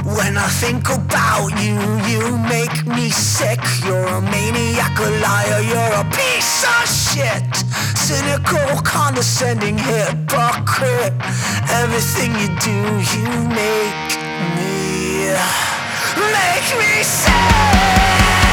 When I think about you, you make me sick. You're a maniac, a liar, you're a piece of shit. Cynical, condescending hypocrite. Everything you do, you make me sick.